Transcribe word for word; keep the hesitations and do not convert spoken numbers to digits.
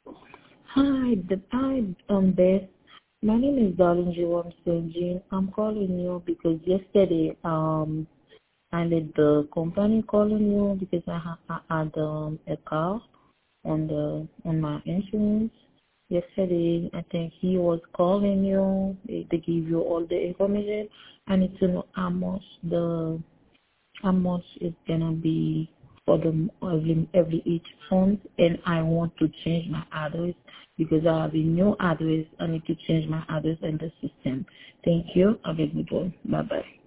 Hi, the hi, um, Beth. My name is Darlene Jerome Jean. I'm calling you because yesterday, um, I let the company calling you because I, ha- I had um, a car on the on my insurance. Yesterday, I think he was calling you. They, they give you all the information. I need to know how much the how much it's gonna be for the every, every each month, and I want to change my address because I have a new address. I need to change my address in the system. Thank you. Have a good one. Bye bye.